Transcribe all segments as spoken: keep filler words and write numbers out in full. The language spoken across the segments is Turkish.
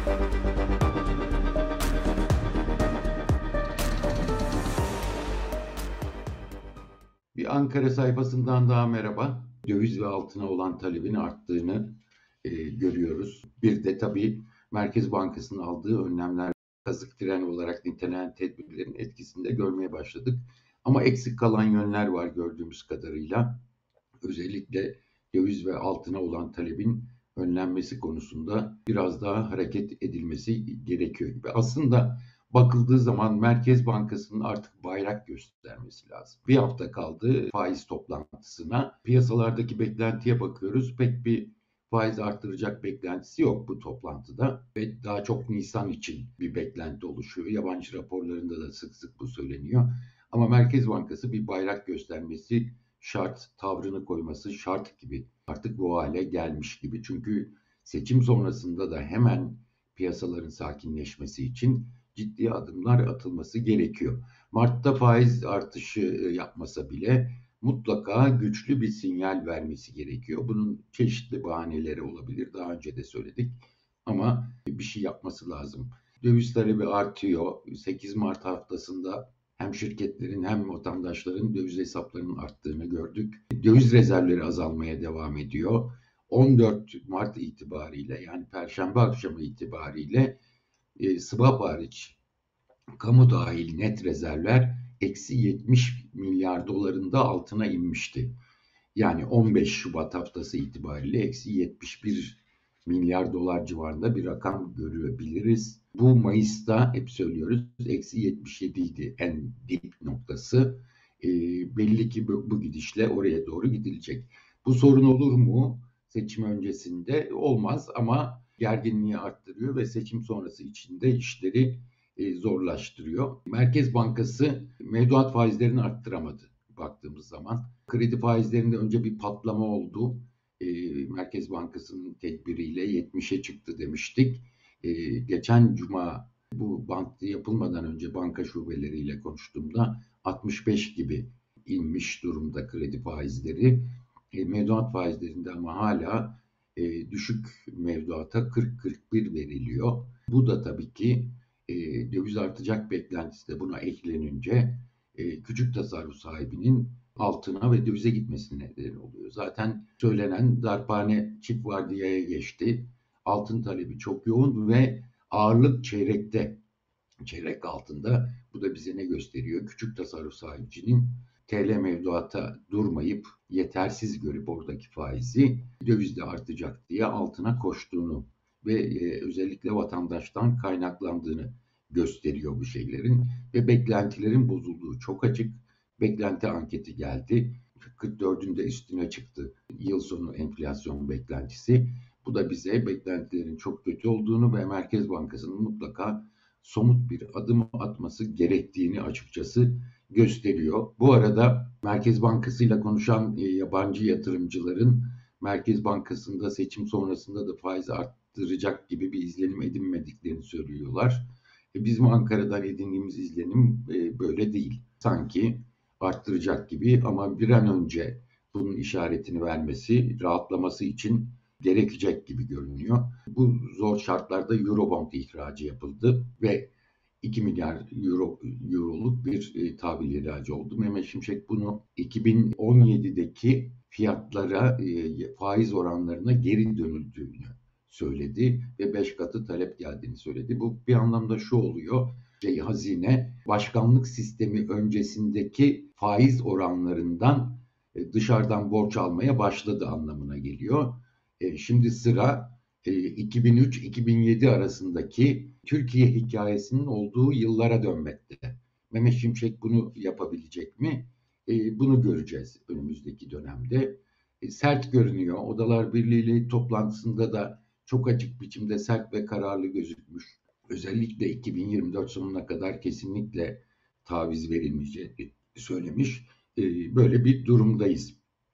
Bir Ankara sayfasından daha merhaba. Döviz ve altına olan talebin arttığını e, görüyoruz. Bir de tabii Merkez Bankası'nın aldığı önlemler, kazık tren olarak nitelenen tedbirlerin etkisini de görmeye başladık. Ama eksik kalan yönler var gördüğümüz kadarıyla. Özellikle döviz ve altına olan talebin önlenmesi konusunda biraz daha hareket edilmesi gerekiyor gibi. Aslında bakıldığı zaman Merkez Bankası'nın artık bayrak göstermesi lazım. Bir hafta kaldı faiz toplantısına. Piyasalardaki beklentiye bakıyoruz. Pek bir faiz arttıracak beklentisi yok bu toplantıda. Ve daha çok Nisan için bir beklenti oluşuyor. Yabancı raporlarında da sık sık bu söyleniyor. Ama Merkez Bankası bir bayrak göstermesi şart, tavrını koyması şart gibi. Artık bu hale gelmiş gibi. Çünkü seçim sonrasında da hemen piyasaların sakinleşmesi için ciddi adımlar atılması gerekiyor. Mart'ta faiz artışı yapmasa bile mutlaka güçlü bir sinyal vermesi gerekiyor. Bunun çeşitli bahaneleri olabilir. Daha önce de söyledik. Ama bir şey yapması lazım. Döviz talebi artıyor. sekiz Mart haftasında hem şirketlerin hem vatandaşların döviz hesaplarının arttığını gördük. Döviz rezervleri azalmaya devam ediyor. on dört Mart itibariyle, yani Perşembe akşamı itibariyle e, swap hariç kamu dahil net rezervler eksi yetmiş milyar dolarında altına inmişti. Yani on beş Şubat haftası itibariyle eksi yetmiş bir milyar dolar civarında bir rakam görebiliriz. Bu Mayıs'ta hep söylüyoruz eksi yetmiş yedi idi en dip noktası. E, belli ki bu, bu gidişle oraya doğru gidilecek. Bu sorun olur mu? Seçim öncesinde olmaz ama gerginliği arttırıyor ve seçim sonrası içinde işleri e, zorlaştırıyor. Merkez Bankası mevduat faizlerini arttıramadı baktığımız zaman. Kredi faizlerinde önce bir patlama oldu. E, Merkez Bankası'nın tedbiriyle yetmişe çıktı demiştik. E, geçen cuma bu bantı yapılmadan önce banka şubeleriyle konuştuğumda altmış beş gibi inmiş durumda kredi faizleri. E, mevduat faizlerinde ama hala e, düşük mevduata kırk kırk bir veriliyor. Bu da tabii ki e, döviz artacak beklentisi de buna eklenince e, küçük tasarruf sahibinin altına ve dövize gitmesine neden oluyor. Zaten söylenen darphane çift vardiyaya geçti. Altın talebi çok yoğun ve ağırlık çeyrekte, çeyrek altında. Bu da bize ne gösteriyor? Küçük tasarruf sahibinin T L mevduata durmayıp yetersiz görüp oradaki faizi dövizde artacak diye altına koştuğunu ve e, özellikle vatandaştan kaynaklandığını gösteriyor bu şeylerin ve beklentilerin bozulduğu çok açık. Beklenti anketi geldi. kırk dördünde üstüne çıktı yıl sonu enflasyon beklentisi. Bu da bize beklentilerin çok kötü olduğunu ve Merkez Bankası'nın mutlaka somut bir adım atması gerektiğini açıkçası gösteriyor. Bu arada Merkez Bankası ile konuşan e, yabancı yatırımcıların Merkez Bankası'nda seçim sonrasında da faiz arttıracak gibi bir izlenim edinmediklerini söylüyorlar. E, bizim Ankara'dan edindiğimiz izlenim e, böyle değil. Sanki arttıracak gibi ama bir an önce bunun işaretini vermesi, rahatlaması için gerekecek gibi görünüyor. Bu zor şartlarda Eurobond ihracı yapıldı ve iki milyar euro, euroluk bir e, tahvil ihracı oldu. Mehmet Şimşek bunu iki bin on yedideki fiyatlara, e, faiz oranlarına geri dönüldüğünü söyledi ve beş katı talep geldiğini söyledi. Bu bir anlamda şu oluyor. Şey, hazine başkanlık sistemi öncesindeki faiz oranlarından e, dışarıdan borç almaya başladı anlamına geliyor. E, şimdi sıra e, iki bin üç iki bin yedi arasındaki Türkiye hikayesinin olduğu yıllara dönmekte. Mehmet Şimşek bunu yapabilecek mi? E, bunu göreceğiz önümüzdeki dönemde. E, sert görünüyor. Odalar Birliği toplantısında da çok açık biçimde sert ve kararlı gözükmüş. Özellikle iki bin yirmi dört sonuna kadar kesinlikle taviz verilmeyeceğini söylemiş. E, böyle bir durumdayız.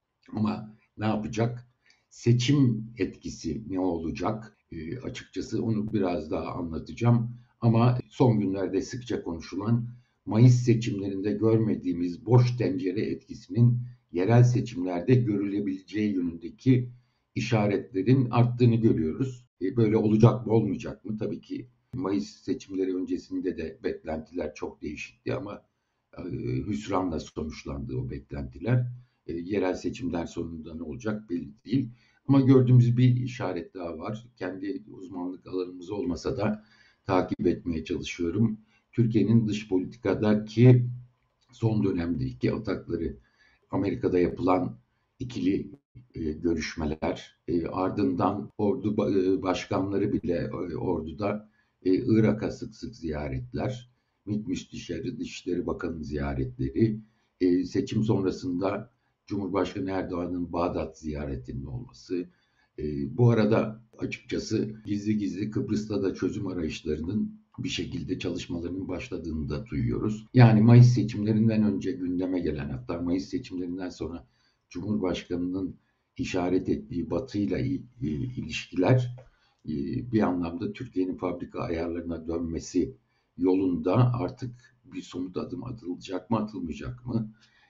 Ama ne yapacak? Seçim etkisi ne olacak? E, açıkçası onu biraz daha anlatacağım. Ama son günlerde sıkça konuşulan Mayıs seçimlerinde görmediğimiz boş tencere etkisinin yerel seçimlerde görülebileceği yönündeki işaretlerin arttığını görüyoruz. E, böyle olacak mı olmayacak mı? Tabii ki Mayıs seçimleri öncesinde de beklentiler çok değişikti ama e, hüsranla sonuçlandı o beklentiler. E, yerel seçimler sonunda ne olacak belli değil. Ama gördüğümüz bir işaret daha var. Kendi uzmanlık alanımız olmasa da takip etmeye çalışıyorum. Türkiye'nin dış politikadaki son dönemdeki atakları, Amerika'da yapılan ikili e, görüşmeler, e, ardından ordu e, başkanları bile e, orduda e, Irak'a sık sık ziyaretler, MİT Müsteşarı Dışişleri Bakanı ziyaretleri, e, seçim sonrasında Cumhurbaşkanı Erdoğan'ın Bağdat ziyaretinin olması. E, bu arada açıkçası gizli gizli Kıbrıs'ta da çözüm arayışlarının bir şekilde çalışmalarının başladığını da duyuyoruz. Yani Mayıs seçimlerinden önce gündeme gelen, hatta Mayıs seçimlerinden sonra Cumhurbaşkanı'nın işaret ettiği Batı ile ilişkiler bir anlamda Türkiye'nin fabrika ayarlarına dönmesi yolunda artık bir somut adım atılacak mı, atılmayacak mı?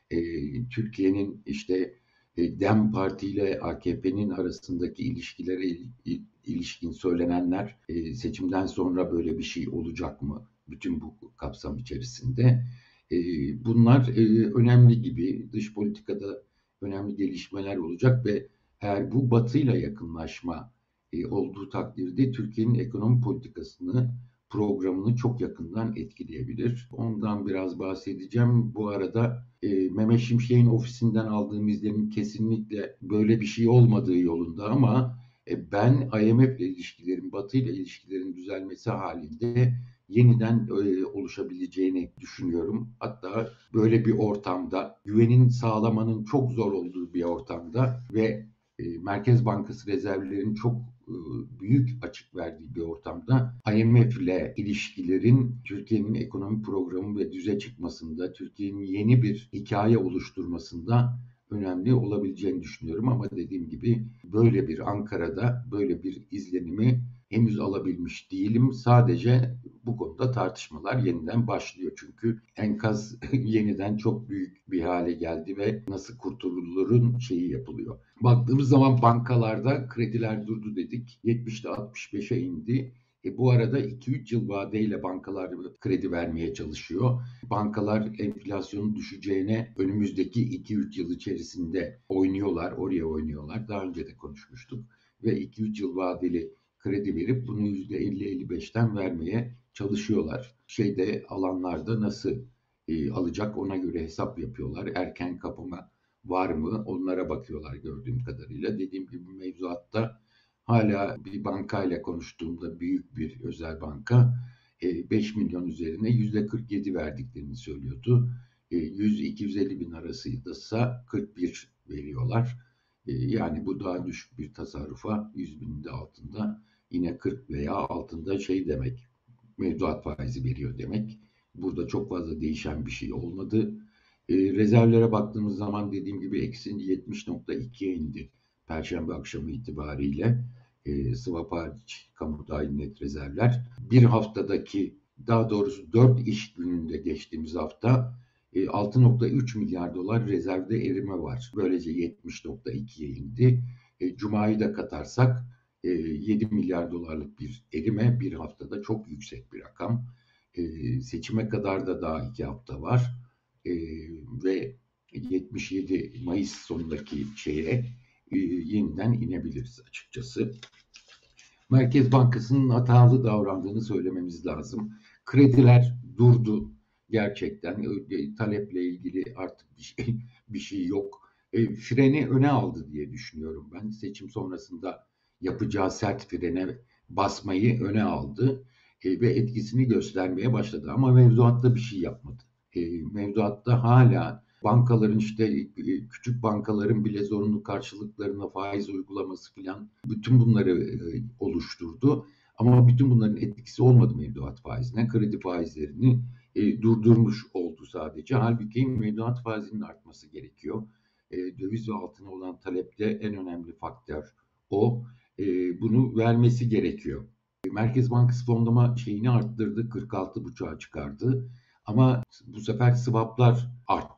Türkiye'nin işte DEM Parti ile A K P'nin arasındaki ilişkilere ilişkin söylenenler, seçimden sonra böyle bir şey olacak mı? Bütün bu kapsam içerisinde. Bunlar önemli gibi, dış politikada önemli gelişmeler olacak ve eğer bu Batı'yla yakınlaşma olduğu takdirde Türkiye'nin ekonomi politikasını, programını çok yakından etkileyebilir. Ondan biraz bahsedeceğim. Bu arada e, Mehmet Şimşek'in ofisinden aldığım izlenim kesinlikle böyle bir şey olmadığı yolunda ama e, ben I M F ile ilişkilerin, Batı ile ilişkilerin düzelmesi halinde yeniden e, oluşabileceğini düşünüyorum. Hatta böyle bir ortamda, güvenin sağlamanın çok zor olduğu bir ortamda ve e, Merkez Bankası rezervlerinin çok e, büyük açık verdiği bir ortamda I M F ile ilişkilerin Türkiye'nin ekonomi programı ve düze çıkmasında, Türkiye'nin yeni bir hikaye oluşturmasında önemli olabileceğini düşünüyorum. Ama dediğim gibi böyle bir Ankara'da böyle bir izlenimi henüz alabilmiş değilim. Sadece bu konuda tartışmalar yeniden başlıyor çünkü enkaz yeniden çok büyük bir hale geldi ve nasıl kurtulurun şeyi yapılıyor. Baktığımız zaman bankalarda krediler durdu dedik. yetmişte altmış beşe indi. E bu arada iki üç yıl vadeyle bankalar kredi vermeye çalışıyor. Bankalar enflasyonun düşeceğine önümüzdeki iki üç yıl içerisinde oynuyorlar, oraya oynuyorlar. Daha önce de konuşmuştuk. Ve iki üç yıl vadeli kredi verip bunu yüzde elli elli beşten vermeye çalışıyorlar. Şeyde alanlarda nasıl e, alacak ona göre hesap yapıyorlar. Erken kapama var mı onlara bakıyorlar gördüğüm kadarıyla. Dediğim gibi mevzuatta hala bir bankayla konuştuğumda büyük bir özel banka beş milyon üzerine yüzde kırk yedi verdiklerini söylüyordu. yüz iki yüz elli bin arasıysa kırk bir veriyorlar. Yani bu daha düşük bir tasarrufa yüz binin de altında yine kırk veya altında şey demek, mevduat faizi veriyor demek. Burada çok fazla değişen bir şey olmadı. E, rezervlere baktığımız zaman dediğim gibi eksi yetmiş nokta ikiye indi Perşembe akşamı itibariyle. E, swap hariç kamu dahil net rezervler. Bir haftadaki, daha doğrusu dört iş gününde geçtiğimiz hafta e, altı nokta üç milyar dolar rezervde erime var. Böylece yetmiş nokta ikiye indi. E, Cuma'yı da katarsak e, yedi milyar dolarlık bir erime bir haftada çok yüksek bir rakam. E, seçime kadar da daha iki hafta var. E, ve yetmiş yedi Mayıs sonundaki şeye e, yeniden inebiliriz açıkçası. Merkez Bankası'nın hatalı davrandığını söylememiz lazım. Krediler durdu gerçekten. E, taleple ilgili artık bir şey, bir şey yok. E, freni öne aldı diye düşünüyorum ben. Seçim sonrasında yapacağı sert frene basmayı öne aldı e, ve etkisini göstermeye başladı. Ama mevduatta bir şey yapmadı. E, mevduatta hala bankaların işte küçük bankaların bile zorunlu karşılıklarına faiz uygulaması filan bütün bunları oluşturdu. Ama bütün bunların etkisi olmadı mevduat faizine. Kredi faizlerini e, durdurmuş oldu sadece. Halbuki mevduat faizinin artması gerekiyor. E, döviz ve altına olan talepte en önemli faktör o. E, bunu vermesi gerekiyor. Merkez Bankası fonlama şeyini arttırdı, kırk altı buçuğa çıkardı. Ama bu sefer swaplar arttı.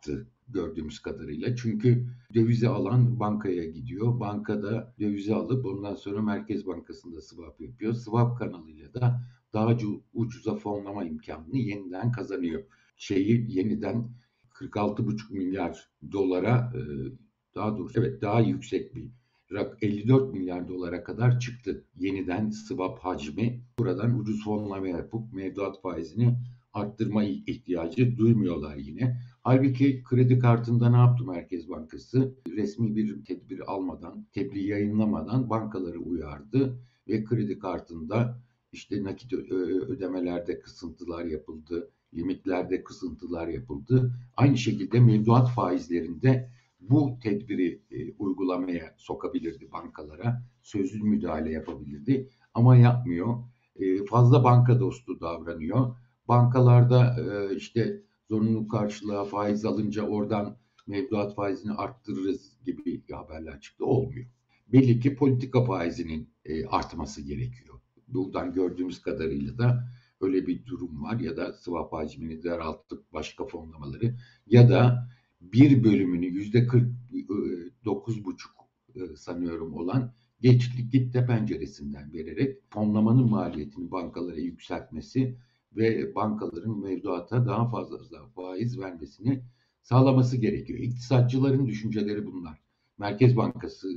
gördüğümüz kadarıyla. Çünkü dövizi alan bankaya gidiyor. Bankada dövizi alıp ondan sonra Merkez Bankası'nda swap yapıyor. Swap kanalıyla da daha ucuza fonlama imkanını yeniden kazanıyor. Şeyi yeniden kırk altı buçuk milyar dolara, daha doğrusu evet daha yüksek bir elli dört milyar dolara kadar çıktı. Yeniden swap hacmi. Buradan ucuz fonlama yapıp mevduat faizini arttırma ihtiyacı duymuyorlar yine. Halbuki kredi kartında ne yaptı Merkez Bankası? Resmi bir tedbir almadan, tebliğ yayınlamadan bankaları uyardı ve kredi kartında işte nakit ödemelerde kısıntılar yapıldı, limitlerde kısıntılar yapıldı. Aynı şekilde mevduat faizlerinde bu tedbiri e, uygulamaya sokabilirdi bankalara, sözlü müdahale yapabilirdi ama yapmıyor. E, fazla banka dostu davranıyor. Bankalarda e, işte zorunlu karşılığa faiz alınca oradan mevduat faizini arttırırız gibi haberler çıktı. Olmuyor. Belli ki politika faizinin e, artması gerekiyor. Buradan gördüğümüz kadarıyla da öyle bir durum var ya da swap hacmini daraltıp başka fonlamaları ya da bir bölümünü yüzde kırk dokuz buçuk sanıyorum olan geç likitte penceresinden vererek fonlamanın maliyetini bankalara yükseltmesi ve bankaların mevduata daha fazla faiz vermesini sağlaması gerekiyor. İktisatçıların düşünceleri bunlar. Merkez Bankası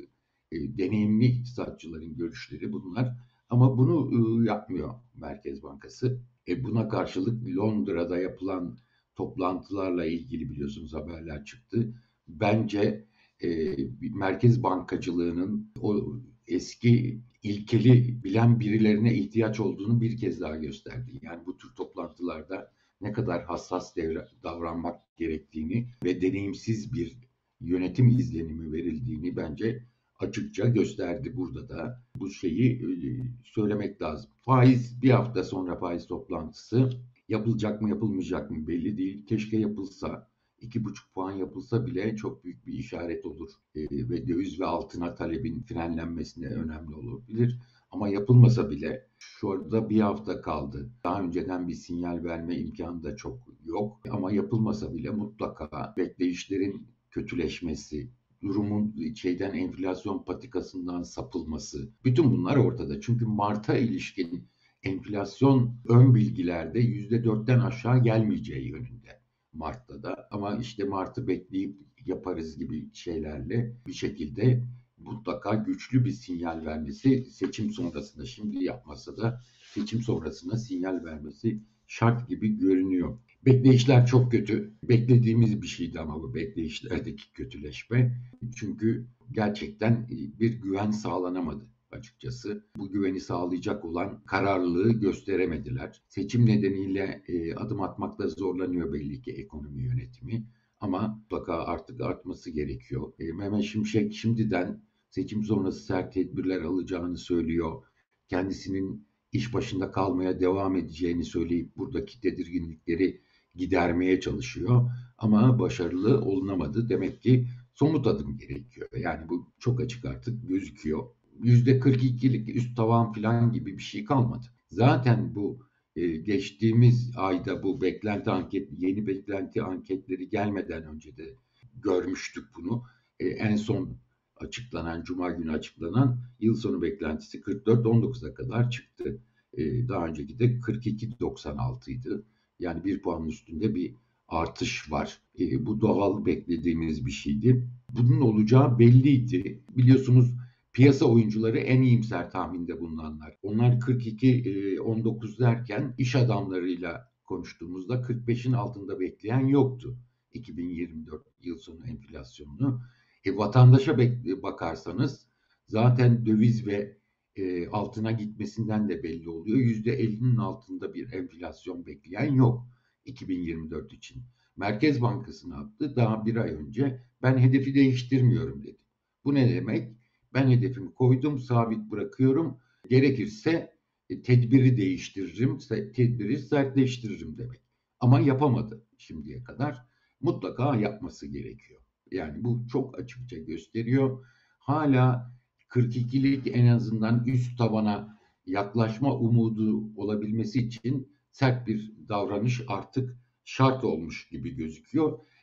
e, deneyimli iktisatçıların görüşleri bunlar. Ama bunu e, yapmıyor Merkez Bankası. E, buna karşılık Londra'da yapılan toplantılarla ilgili biliyorsunuz haberler çıktı. Bence e, merkez bankacılığının o eski ilkeli bilen birilerine ihtiyaç olduğunu bir kez daha gösterdi. Yani bu tür toplantılarda ne kadar hassas devre, davranmak gerektiğini ve deneyimsiz bir yönetim izlenimi verildiğini bence açıkça gösterdi. Burada da bu şeyi e, söylemek lazım. Faiz bir hafta sonra faiz toplantısı yapılacak mı yapılmayacak mı belli değil. Keşke yapılsa. iki buçuk puan yapılsa bile çok büyük bir işaret olur. E, ve döviz ve altına talebin frenlenmesine önemli olabilir. Ama yapılmasa bile şurada bir hafta kaldı. Daha önceden bir sinyal verme imkanı da çok yok. Ama yapılmasa bile mutlaka bekleyişlerin kötüleşmesi, durumun şeyden enflasyon patikasından sapılması. Bütün bunlar ortada. Çünkü Mart'a ilişkin enflasyon ön bilgilerde yüzde dörtten aşağı gelmeyeceği yönünde. Mart'ta da ama işte Mart'ı bekleyip yaparız gibi şeylerle bir şekilde mutlaka güçlü bir sinyal vermesi seçim sonrasında şimdi yapmasa da seçim sonrasında sinyal vermesi şart gibi görünüyor. Bekleyişler çok kötü. Beklediğimiz bir şeydi ama bu bekleyişlerdeki kötüleşme. Çünkü gerçekten bir güven sağlanamadı açıkçası. Bu güveni sağlayacak olan kararlılığı gösteremediler. Seçim nedeniyle e, adım atmakta zorlanıyor belli ki ekonomi yönetimi. Ama mutlaka artık artması gerekiyor. E, Mehmet Şimşek şimdiden seçim sonrası sert tedbirler alacağını söylüyor. Kendisinin iş başında kalmaya devam edeceğini söyleyip buradaki tedirginlikleri gidermeye çalışıyor. Ama başarılı olunamadı. Demek ki somut adım gerekiyor. Yani bu çok açık artık gözüküyor. yüzde kırk ikilik üst tavan falan gibi bir şey kalmadı. Zaten bu e, geçtiğimiz ayda bu beklenti anket, yeni beklenti anketleri gelmeden önce de görmüştük bunu. E, en son açıklanan, Cuma günü açıklanan yıl sonu beklentisi kırk dört on dokuza kadar çıktı. E, daha önceki de kırk iki doksan altı idi. Yani bir puanın üstünde bir artış var. E, bu doğal beklediğimiz bir şeydi. Bunun olacağı belliydi. Biliyorsunuz piyasa oyuncuları en iyimser tahminde bulunanlar. Onlar kırk iki on dokuz derken iş adamlarıyla konuştuğumuzda kırk beşin altında bekleyen yoktu. iki bin yirmi dört yıl sonu enflasyonunu. E, vatandaşa bakarsanız zaten döviz ve e, altına gitmesinden de belli oluyor. yüzde ellinin altında bir enflasyon bekleyen yok iki bin yirmi dört için. Merkez Bankası ne yaptı? Daha bir ay önce ben hedefi değiştirmiyorum dedi. Bu ne demek? Ben hedefimi koydum, sabit bırakıyorum. Gerekirse e, tedbiri değiştiririm, tedbiri sertleştiririm demek. Ama yapamadı şimdiye kadar. Mutlaka yapması gerekiyor. Yani bu çok açıkça gösteriyor. Hala kırk ikilik en azından üst tabana yaklaşma umudu olabilmesi için sert bir davranış artık şart olmuş gibi gözüküyor.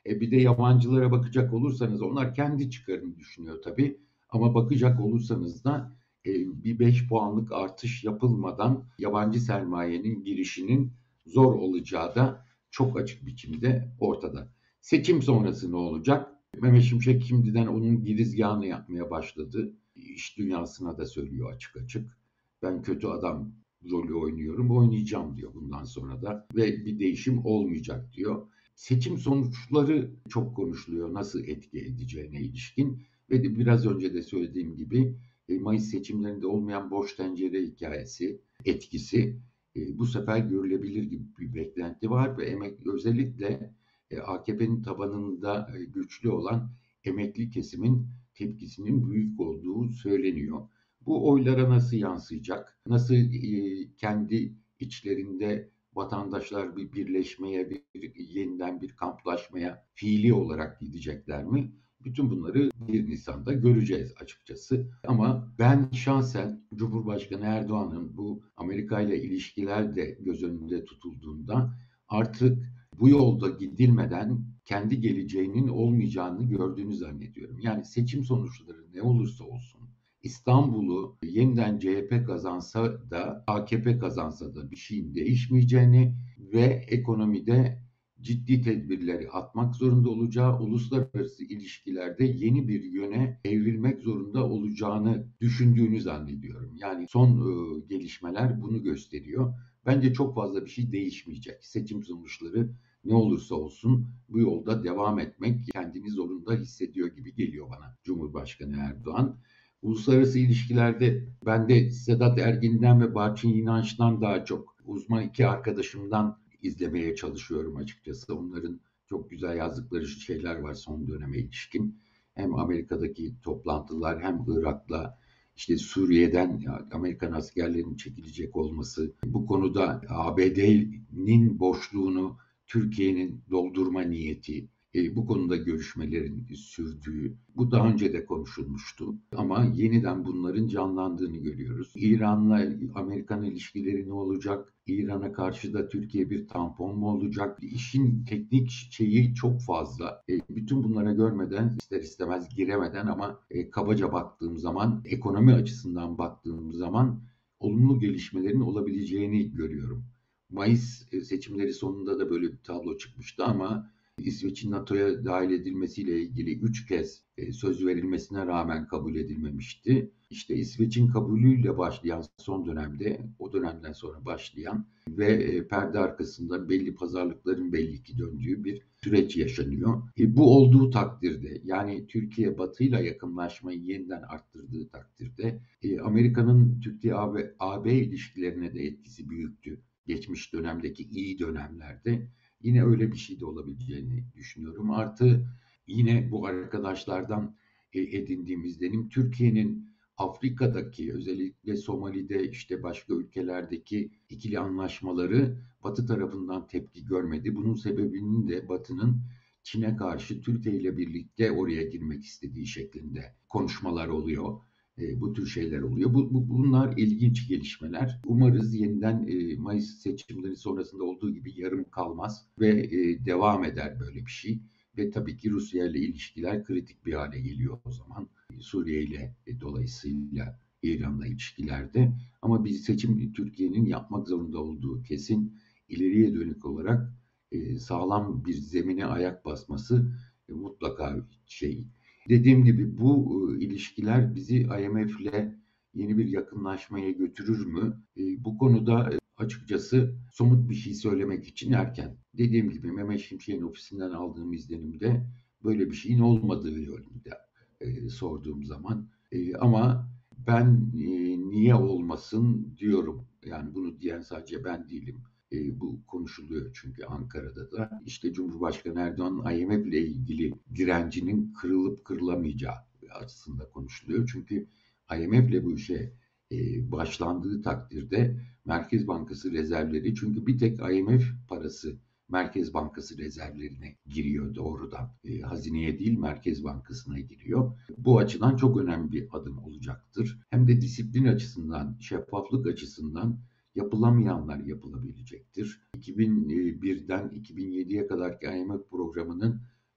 E bir de yabancılara bakacak olursanız onlar kendi çıkarını düşünüyor tabii. Ama bakacak olursanız da e, bir beş puanlık artış yapılmadan yabancı sermayenin girişinin zor olacağı da çok açık biçimde ortada. Seçim sonrası ne olacak? Mehmet Şimşek şimdiden onun girizgahını yapmaya başladı. İş dünyasına da söylüyor açık açık. Ben kötü adam rolü oynuyorum, oynayacağım diyor bundan sonra da ve bir değişim olmayacak diyor. Seçim sonuçları çok konuşuluyor nasıl etki edeceğine ilişkin ve de biraz önce de söylediğim gibi Mayıs seçimlerinde olmayan boş tencere hikayesi, etkisi bu sefer görülebilir gibi bir beklenti var ve emek, özellikle A K P'nin tabanında güçlü olan emekli kesimin tepkisinin büyük olduğu söyleniyor. Bu oylara nasıl yansıyacak? Nasıl e, kendi içlerinde vatandaşlar bir birleşmeye, bir, yeniden bir kamplaşmaya fiili olarak gidecekler mi? Bütün bunları bir Nisan'da göreceğiz açıkçası. Ama ben şahsen Cumhurbaşkanı Erdoğan'ın bu Amerika ile ilişkiler de göz önünde tutulduğunda artık bu yolda gidilmeden kendi geleceğinin olmayacağını gördüğünü zannediyorum. Yani seçim sonuçları ne olursa olsun İstanbul'u yeniden C H P kazansa da A K P kazansa da bir şeyin değişmeyeceğini ve ekonomide ciddi tedbirleri atmak zorunda olacağı, uluslararası ilişkilerde yeni bir yöne evrilmek zorunda olacağını düşündüğünü zannediyorum. Yani son e, gelişmeler bunu gösteriyor. Bence çok fazla bir şey değişmeyecek. Seçim sonuçları ne olursa olsun bu yolda devam etmek kendini zorunda hissediyor gibi geliyor bana Cumhurbaşkanı Erdoğan. Uluslararası ilişkilerde ben de Sedat Ergin'den ve Barçın İnanç'tan daha çok uzman iki arkadaşımdan izlemeye çalışıyorum açıkçası. Onların çok güzel yazdıkları şeyler var son döneme ilişkin. Hem Amerika'daki toplantılar hem Irak'la işte Suriye'den Amerikan askerlerinin çekilecek olması, bu konuda A B D'nin boşluğunu Türkiye'nin doldurma niyeti, e, bu konuda görüşmelerin sürdüğü, bu daha önce de konuşulmuştu. Ama yeniden bunların canlandığını görüyoruz. İran'la Amerikan ilişkileri ne olacak? İran'a karşı da Türkiye bir tampon mu olacak? İşin teknik şeyi çok fazla. E, bütün bunlara görmeden, ister istemez giremeden ama e, kabaca baktığım zaman, ekonomi açısından baktığım zaman olumlu gelişmelerin olabileceğini görüyorum. Mayıs seçimleri sonunda da böyle bir tablo çıkmıştı ama İsveç'in NATO'ya dahil edilmesiyle ilgili üç kez söz verilmesine rağmen kabul edilmemişti. İşte İsveç'in kabulüyle başlayan son dönemde, o dönemden sonra başlayan ve perde arkasında belli pazarlıkların belli ki döndüğü bir süreç yaşanıyor. E, bu olduğu takdirde, yani Türkiye Batı'yla yakınlaşmayı yeniden arttırdığı takdirde e, Amerika'nın Türkiye-A B ilişkilerine de etkisi büyüktü. Geçmiş dönemdeki iyi dönemlerde yine öyle bir şey de olabileceğini düşünüyorum. Artı yine bu arkadaşlardan edindiğim izlenim Türkiye'nin Afrika'daki özellikle Somali'de işte başka ülkelerdeki ikili anlaşmaları Batı tarafından tepki görmedi. Bunun sebebinin de Batı'nın Çin'e karşı Türkiye ile birlikte oraya girmek istediği şeklinde konuşmalar oluyor. E, bu tür şeyler oluyor. Bu, bu, bunlar ilginç gelişmeler. Umarız yeniden e, Mayıs seçimleri sonrasında olduğu gibi yarım kalmaz ve e, devam eder böyle bir şey. Ve tabii ki Rusya ile ilişkiler kritik bir hale geliyor o zaman. Suriye ile e, dolayısıyla İran'la ilişkilerde. Ama bir seçim Türkiye'nin yapmak zorunda olduğu kesin. İleriye dönük olarak e, sağlam bir zemine ayak basması e, mutlaka şey. Dediğim gibi bu e, ilişkiler bizi I M F ile yeni bir yakınlaşmaya götürür mü? E, bu konuda e, açıkçası somut bir şey söylemek için erken. Dediğim gibi Mehmet Şimşek'in ofisinden aldığım izlenimde böyle bir şeyin olmadığı yönünde e, sorduğum zaman. E, ama ben e, niye olmasın diyorum. Yani bunu diyen sadece ben değilim. E, bu konuşuluyor çünkü Ankara'da da. İşte Cumhurbaşkanı Erdoğan'ın I M F ile ilgili direncinin kırılıp kırılamayacağı açısında konuşuluyor. Çünkü I M F ile bu işe e, başlandığı takdirde Merkez Bankası rezervleri, çünkü bir tek I M F parası Merkez Bankası rezervlerine giriyor doğrudan. E, hazineye değil Merkez Bankası'na giriyor. Bu açıdan çok önemli bir adım olacaktır. Hem de disiplin açısından, şeffaflık açısından yapılamayanlar yapılabilecektir. iki bin birden iki bin yediye kadarki I M F programının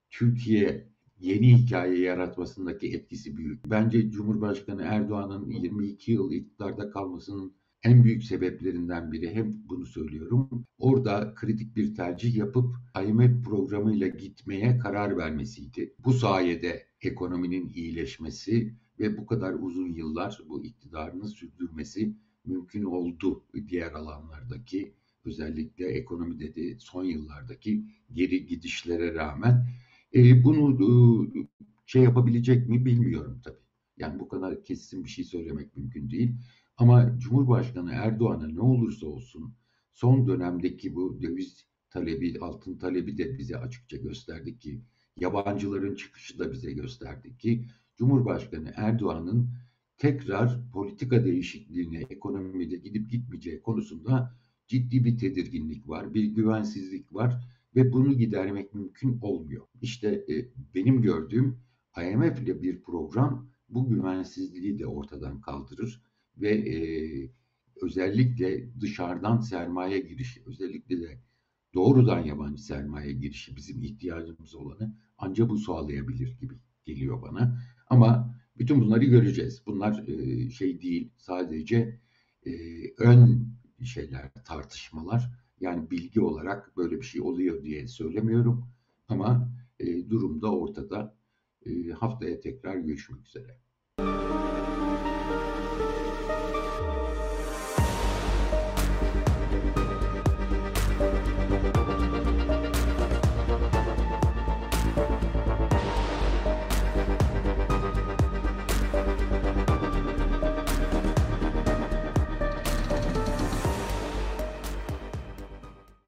Türkiye yeni hikaye yaratmasındaki etkisi büyük. Bence Cumhurbaşkanı Erdoğan'ın yirmi iki yıl iktidarda kalmasının en büyük sebeplerinden biri, hem bunu söylüyorum, orada kritik bir tercih yapıp I M F programıyla gitmeye karar vermesiydi. Bu sayede ekonominin iyileşmesi ve bu kadar uzun yıllar bu iktidarını sürdürmesi mümkün oldu. Diğer alanlardaki, özellikle ekonomide de son yıllardaki geri gidişlere rağmen e, bunu e, şey yapabilecek mi bilmiyorum tabii. Yani bu kadar kesin bir şey söylemek mümkün değil. Ama Cumhurbaşkanı Erdoğan'a ne olursa olsun son dönemdeki bu döviz talebi, altın talebi de bize açıkça gösterdi ki, yabancıların çıkışı da bize gösterdi ki, Cumhurbaşkanı Erdoğan'ın tekrar politika değişikliğine ekonomide gidip gitmeyeceği konusunda ciddi bir tedirginlik var, bir güvensizlik var ve bunu gidermek mümkün olmuyor. İşte e, benim gördüğüm I M F ile bir program bu güvensizliği de ortadan kaldırır ve e, özellikle dışarıdan sermaye girişi, özellikle de doğrudan yabancı sermaye girişi, bizim ihtiyacımız olanı ancak bu sağlayabilir gibi geliyor bana. Ama bütün bunları göreceğiz. Bunlar e, şey değil, sadece e, ön şeyler, tartışmalar. Yani bilgi olarak böyle bir şey oluyor diye söylemiyorum. Ama e, durum da ortada. E, haftaya tekrar görüşmek üzere.